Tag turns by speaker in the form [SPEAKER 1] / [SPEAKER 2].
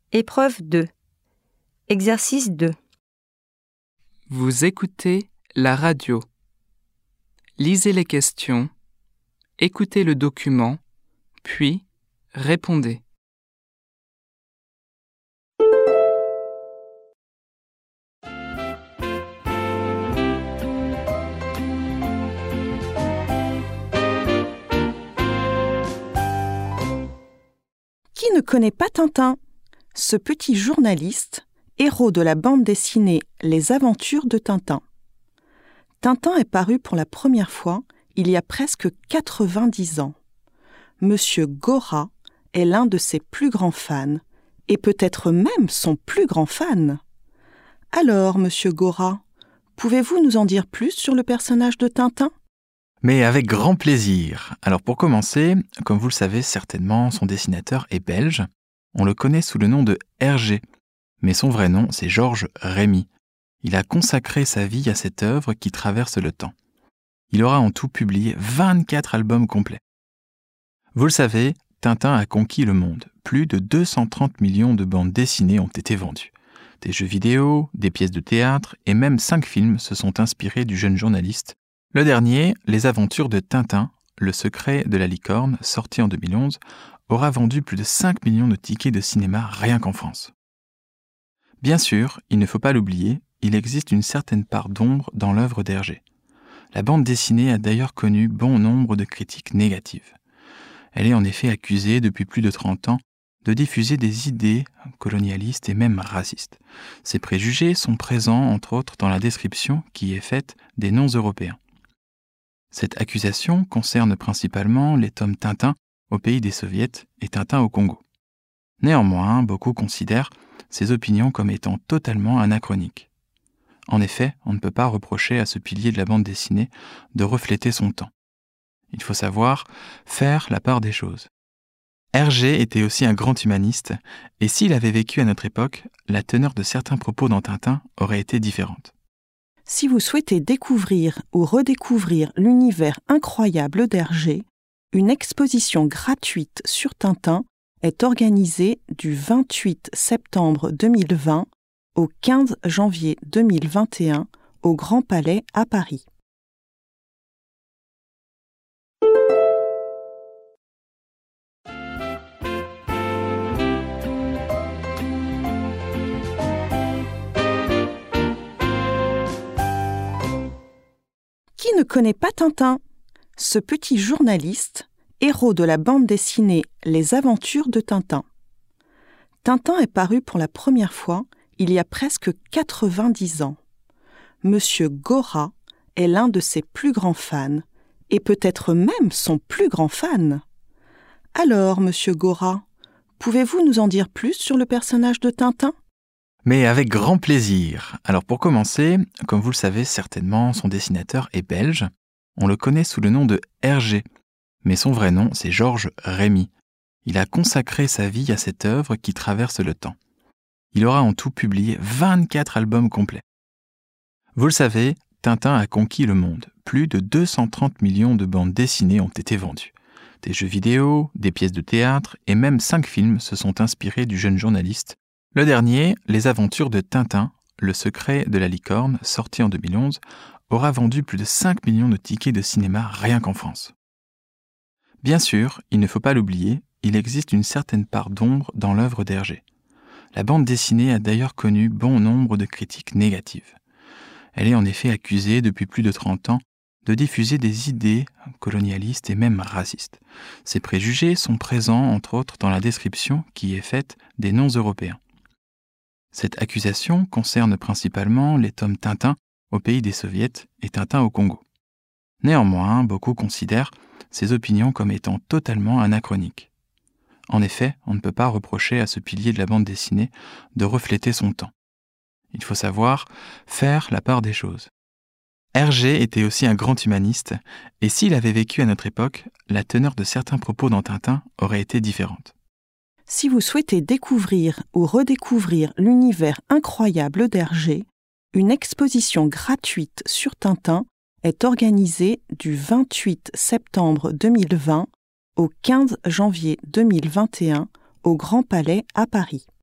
[SPEAKER 1] Épreuve 2. Exercice 2.
[SPEAKER 2] Vous écoutez la radio. Lisez les questions, écoutez le document, puis répondez.
[SPEAKER 3] Qui ne connaît pas Tintin ? Ce petit journaliste, héros de la bande dessinée Les Aventures de Tintin. Tintin est paru pour la première fois il y a presque 90 ans. Monsieur Gora est l'un de ses plus grands fans, et peut-être même son plus grand fan. Alors, Monsieur Gora, pouvez-vous nous en dire plus sur le personnage de Tintin ?
[SPEAKER 4] Mais avec grand plaisir. Alors pour commencer, comme vous le savez certainement, son dessinateur est belge. On le connaît sous le nom de Hergé, mais son vrai nom c'est Georges Rémy. Il a consacré sa vie à cette œuvre qui traverse le temps. Il aura en tout publié 24 albums complets. Vous le savez, Tintin a conquis le monde. Plus de 230 millions de bandes dessinées ont été vendues. Des jeux vidéo, des pièces de théâtre et même 5 films se sont inspirés du jeune journaliste. Le dernier, Les Aventures de Tintin, le secret de la licorne, sorti en 2011, aura vendu plus de 5 millions de tickets de cinéma rien qu'en France. Bien sûr, il ne faut pas l'oublier, il existe une certaine part d'ombre dans l'œuvre d'Hergé. La bande dessinée a d'ailleurs connu bon nombre de critiques négatives. Elle est en effet accusée depuis plus de 30 ans de diffuser des idées colonialistes et même racistes. Ces préjugés sont présents entre autres dans la description qui est faite des noms européens. Cette accusation concerne principalement les tomes Tintin au pays des Soviets et Tintin au Congo. Néanmoins, beaucoup considèrent ces opinions comme étant totalement anachroniques. En effet, on ne peut pas reprocher à ce pilier de la bande dessinée de refléter son temps. Il faut savoir faire la part des choses. Hergé était aussi un grand humaniste, et s'il avait vécu à notre époque, la teneur de certains propos dans Tintin aurait été différente.
[SPEAKER 3] Si vous souhaitez découvrir ou redécouvrir l'univers incroyable d'Hergé, une exposition gratuite sur Tintin est organisée du 28 septembre 2020 au 15 janvier 2021 au Grand Palais à Paris. Qui ne connaît pas Tintin ? Ce petit journaliste, héros de la bande dessinée Les Aventures de Tintin. Tintin est paru pour la première fois il y a presque 90 ans. Monsieur Gora est l'un de ses plus grands fans, et peut-être même son plus grand fan. Alors, Monsieur Gora, pouvez-vous nous en dire plus sur le personnage de Tintin ?
[SPEAKER 4] Mais avec grand plaisir. Alors pour commencer, comme vous le savez certainement, son dessinateur est belge. On le connaît sous le nom de Hergé, mais son vrai nom c'est Georges Rémy. Il a consacré sa vie à cette œuvre qui traverse le temps. Il aura en tout publié 24 albums complets. Vous le savez, Tintin a conquis le monde. Plus de 230 millions de bandes dessinées ont été vendues. Des jeux vidéo, des pièces de théâtre et même 5 films se sont inspirés du jeune journaliste. Le dernier, Les Aventures de Tintin, le secret de la licorne, sorti en 2011, aura vendu plus de 5 millions de tickets de cinéma rien qu'en France. Bien sûr, il ne faut pas l'oublier, il existe une certaine part d'ombre dans l'œuvre d'Hergé. La bande dessinée a d'ailleurs connu bon nombre de critiques négatives. Elle est en effet accusée depuis plus de 30 ans de diffuser des idées colonialistes et même racistes. Ces préjugés sont présents entre autres dans la description qui est faite des noms européens. Cette accusation concerne principalement les tomes Tintin au pays des Soviets et Tintin au Congo. Néanmoins, beaucoup considèrent ces opinions comme étant totalement anachroniques. En effet, on ne peut pas reprocher à ce pilier de la bande dessinée de refléter son temps. Il faut savoir faire la part des choses. Hergé était aussi un grand humaniste, et s'il avait vécu à notre époque, la teneur de certains propos dans Tintin aurait été différente.
[SPEAKER 3] Si vous souhaitez découvrir ou redécouvrir l'univers incroyable d'Hergé, une exposition gratuite sur Tintin est organisée du 28 septembre 2020 au 15 janvier 2021 au Grand Palais à Paris.